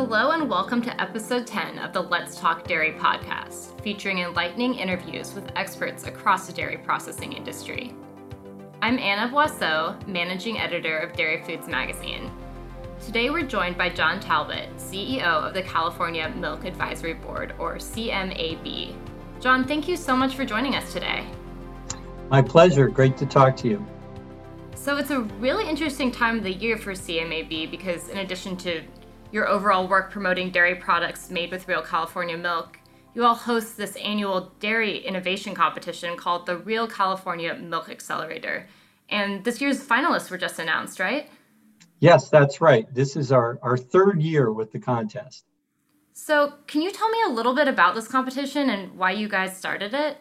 Hello and welcome to episode 10 of the Let's Talk Dairy podcast, featuring enlightening interviews with experts across the dairy processing industry. I'm Anna Boisseau, managing editor of Dairy Foods Magazine. Today we're joined by John Talbot, CEO of the California Milk Advisory Board, or CMAB. John, thank you so much for joining us today. My pleasure. Great to talk to you. So it's a really interesting time of the year for CMAB because in addition to your overall work promoting dairy products made with real California milk, you all host this annual dairy innovation competition called the Real California Milk Accelerator. And this year's finalists were just announced, right? Yes, that's right. This is our third year with the contest. So can you tell me a little bit about this competition and why you guys started it?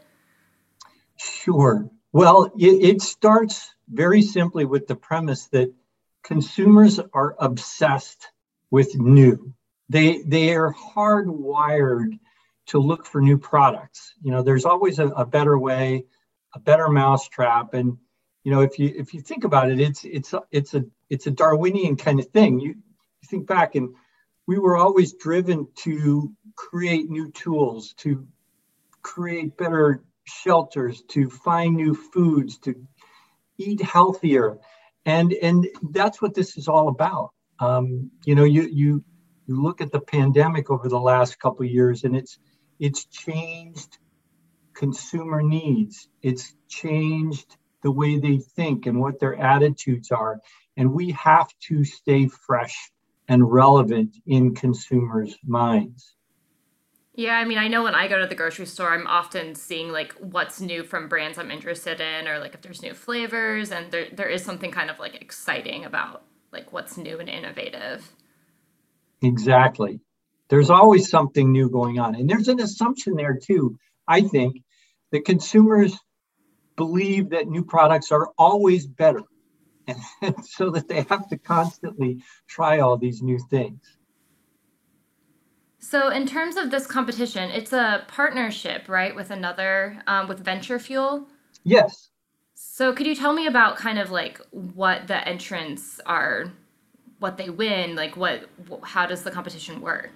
Sure. Well, it starts very simply with the premise that consumers are obsessed with new. They are hardwired to look for new products. You know, there's always a better way, a better mousetrap. And, you know, if you think about it, it's a Darwinian kind of thing. You think back and we were always driven to create new tools, to create better shelters, to find new foods, to eat healthier. And that's what this is all about. You know, you look at the pandemic over the last couple of years, and it's changed consumer needs. It's changed the way they think and what their attitudes are. And we have to stay fresh and relevant in consumers' minds. Yeah, I mean, I know when I go to the grocery store, I'm often seeing like what's new from brands I'm interested in, or like if there's new flavors, and there is something kind of like exciting about like what's new and innovative. Exactly. There's always something new going on. And there's an assumption there too, I think, that consumers believe that new products are always better. And so that they have to constantly try all these new things. So in terms of this competition, it's a partnership, right, with with Venture Fuel? Yes. So could you tell me about kind of like what the entrants are, what they win, like how does the competition work?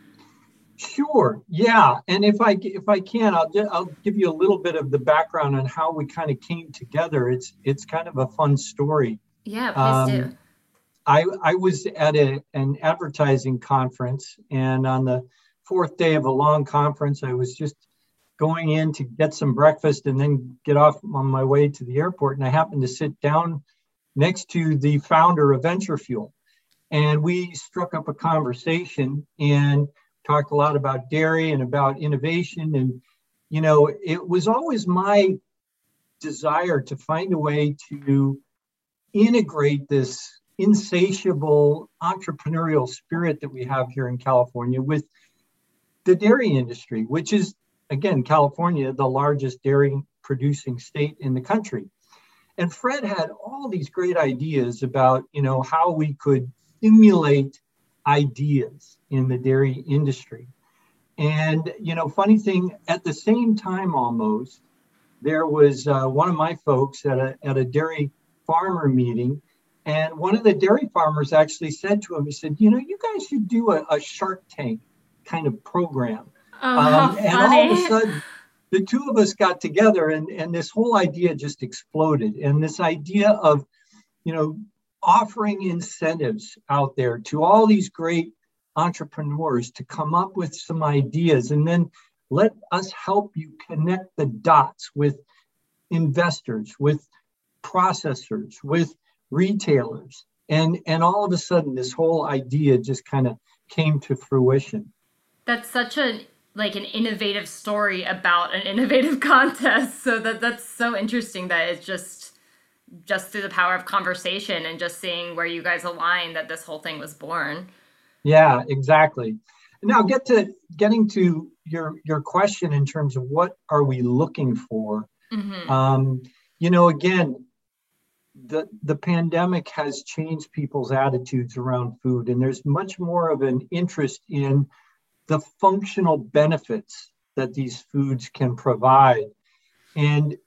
Sure. Yeah. And if I can, I'll give you a little bit of the background on how we kind of came together. It's kind of a fun story. Yeah, please do. I was at an advertising conference, and on the fourth day of a long conference, I was just going in to get some breakfast and then get off on my way to the airport. And I happened to sit down next to the founder of Venture Fuel. And we struck up a conversation and talked a lot about dairy and about innovation. And, you know, it was always my desire to find a way to integrate this insatiable entrepreneurial spirit that we have here in California with the dairy industry, which is, again, California, the largest dairy producing state in the country. And Fred had all these great ideas about, you know, how we could stimulate ideas in the dairy industry. And, you know, funny thing, at the same time almost, there was one of my folks at a dairy farmer meeting. And one of the dairy farmers actually said to him, he said, you know, you guys should do a Shark Tank kind of program. Oh, and all of a sudden, the two of us got together and this whole idea just exploded. And this idea of, you know, offering incentives out there to all these great entrepreneurs to come up with some ideas and then let us help you connect the dots with investors, with processors, with retailers. And all of a sudden, this whole idea just kind of came to fruition. That's such an innovative story about an innovative contest. So that's so interesting that it's just through the power of conversation and just seeing where you guys align that this whole thing was born. Yeah, exactly. Now getting to your question in terms of what are we looking for? Mm-hmm. You know, again, the pandemic has changed people's attitudes around food, and there's much more of an interest in the functional benefits that these foods can provide. And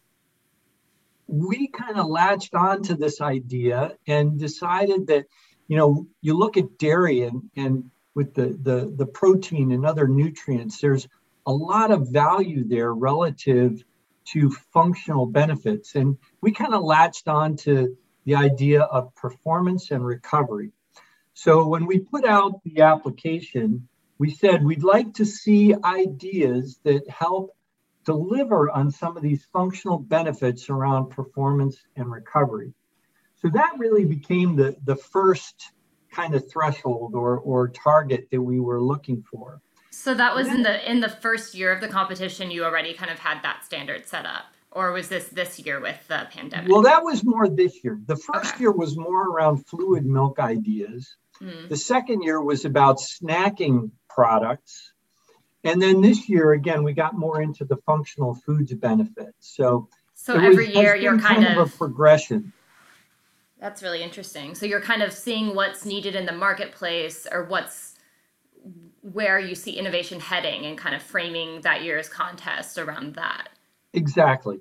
we kind of latched on to this idea and decided that, you look at dairy and with the protein and other nutrients, there's a lot of value there relative to functional benefits. And we kind of latched on to the idea of performance and recovery. So when we put out the application, we said we'd like to see ideas that help deliver on some of these functional benefits around performance and recovery. So that really became the first kind of threshold or target that we were looking for. So that was in the first year of the competition, you already kind of had that standard set up, or was this year with the pandemic? Well, that was more this year. The first year was more around fluid milk ideas. The second year was about snacking products. And then this year, again, we got more into the functional foods benefits. So every year you're kind of a progression. That's really interesting. So you're kind of seeing what's needed in the marketplace or where you see innovation heading and kind of framing that year's contest around that. Exactly.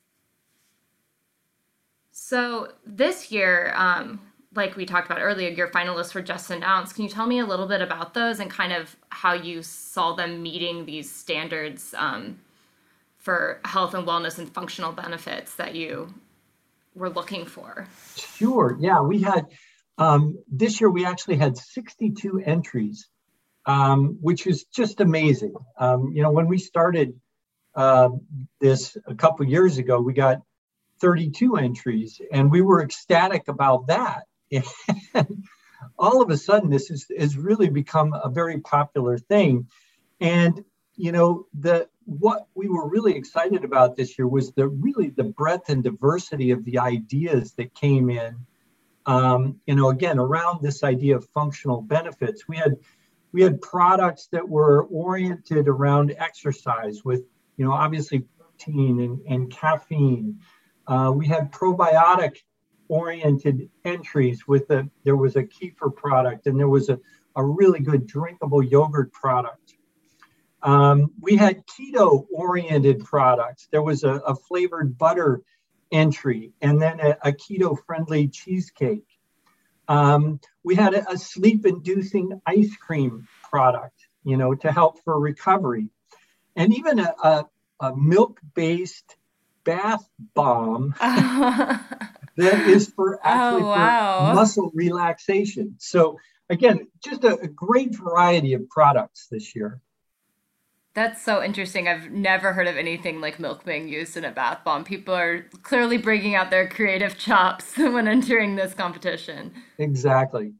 So this year, like we talked about earlier, your finalists were just announced. Can you tell me a little bit about those and kind of how you saw them meeting these standards for health and wellness and functional benefits that you were looking for? Sure. Yeah, we had this year we actually had 62 entries, which is just amazing. When we started this a couple of years ago, we got 32 entries, and we were ecstatic about that. And all of a sudden, this has really become a very popular thing. And what we were really excited about this year was the breadth and diversity of the ideas that came in. Again, around this idea of functional benefits, we had products that were oriented around exercise with, obviously protein and caffeine. We had probiotic oriented entries there was a kefir product, and there was a really good drinkable yogurt product. We had keto oriented products. There was a flavored butter entry, and then a keto friendly cheesecake. We had a sleep inducing ice cream product, to help for recovery, and even a milk based bath bomb that is for muscle relaxation. So again, just a great variety of products this year. That's so interesting. I've never heard of anything like milk being used in a bath bomb. People are clearly bringing out their creative chops when entering this competition. Exactly.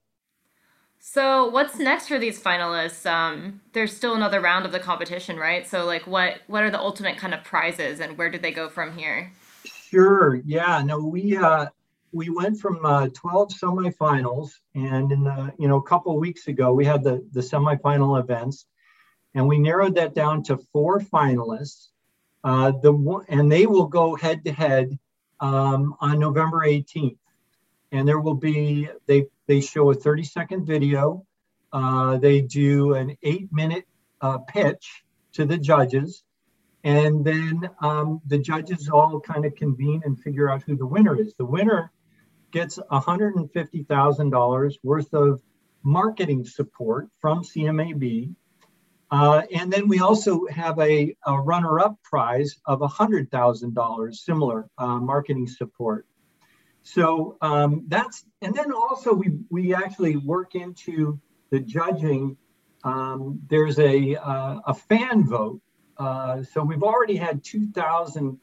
So what's next for these finalists? There's still another round of the competition, right? So what are the ultimate kind of prizes, and where do they go from here? Sure. Yeah. No, we went from 12 semifinals, and in a couple of weeks ago we had the semifinal events, and we narrowed that down to 4 finalists. And they will go head to head on November 18th. And there will be, they show a 30-second video. They do an 8-minute pitch to the judges. And then the judges all kind of convene and figure out who the winner is. The winner gets $150,000 worth of marketing support from CMAB. And then we also have a runner-up prize of $100,000, similar marketing support. So and then also we actually work into the judging. There's a fan vote. So we've already had 2,000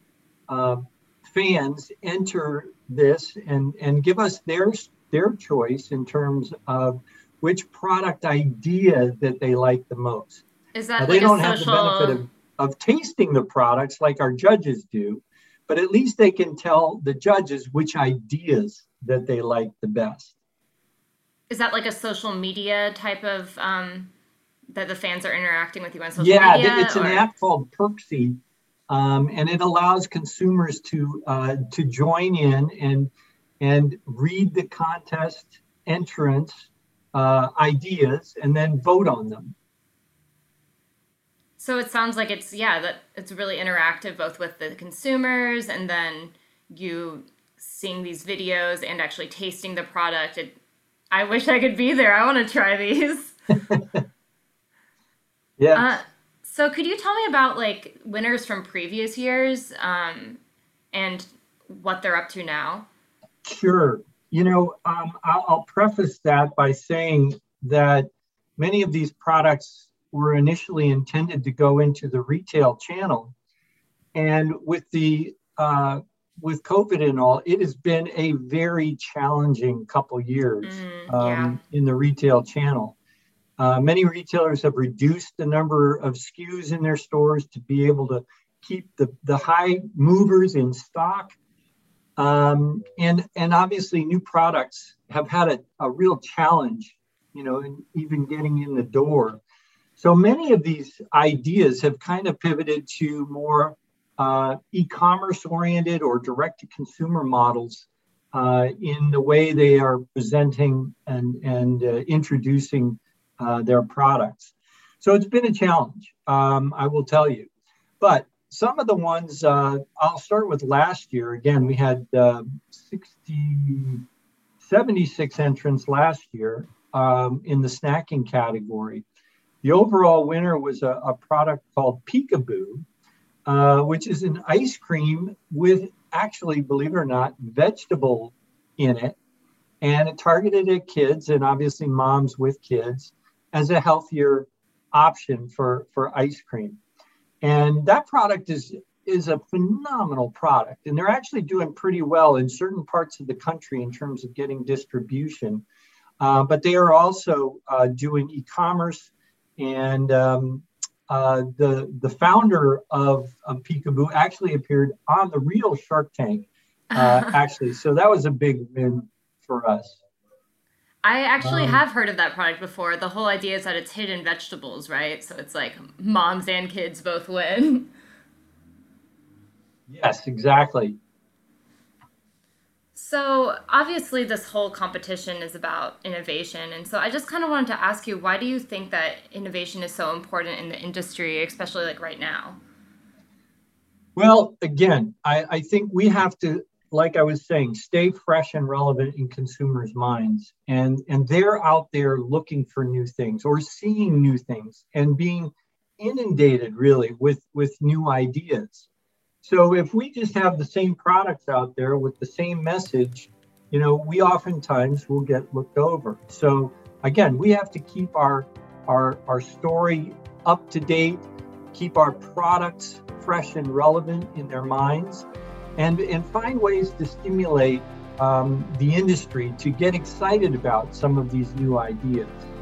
fans enter this and give us their choice in terms of which product idea that they like the most. Is that now, they don't have the benefit of tasting the products like our judges do, but at least they can tell the judges which ideas that they like the best. Is that like a social media type of that the fans are interacting with you on social media? Yeah, it's an app called Perksy, and it allows consumers to join in and read the contest entrants ideas and then vote on them. So it sounds like it's really interactive, both with the consumers and then you seeing these videos and actually tasting the product. I wish I could be there. I want to try these. Yes. So could you tell me about like winners from previous years, and what they're up to now? Sure. I'll preface that by saying that many of these products were initially intended to go into the retail channel, and with COVID and all, it has been a very challenging couple years Yeah. in the retail channel. Many retailers have reduced the number of SKUs in their stores to be able to keep the high movers in stock. And obviously new products have had a real challenge, in even getting in the door. So many of these ideas have kind of pivoted to more e-commerce oriented or direct to consumer models in the way they are presenting and introducing their products. So it's been a challenge, I will tell you. But some of the ones, I'll start with last year. Again, we had 76 entrants last year in the snacking category. The overall winner was a product called Peekaboo, which is an ice cream with actually, believe it or not, vegetable in it. And it targeted at kids and obviously moms with kids as a healthier option for ice cream. And that product is a phenomenal product. And they're actually doing pretty well in certain parts of the country in terms of getting distribution. But they are also doing e-commerce. And the founder of Peekaboo actually appeared on the real Shark Tank, actually. So that was a big win for us. I actually have heard of that product before. The whole idea is that it's hidden vegetables, right? So it's like moms and kids both win. Yes, exactly. So obviously this whole competition is about innovation. And so I just kind of wanted to ask you, why do you think that innovation is so important in the industry, especially like right now? Well, again, I think we have to, like I was saying, stay fresh and relevant in consumers' minds. And they're out there looking for new things or seeing new things and being inundated really with new ideas. So if we just have the same products out there with the same message, we oftentimes will get looked over. So again, we have to keep our story up to date, keep our products fresh and relevant in their minds, and find ways to stimulate the industry to get excited about some of these new ideas.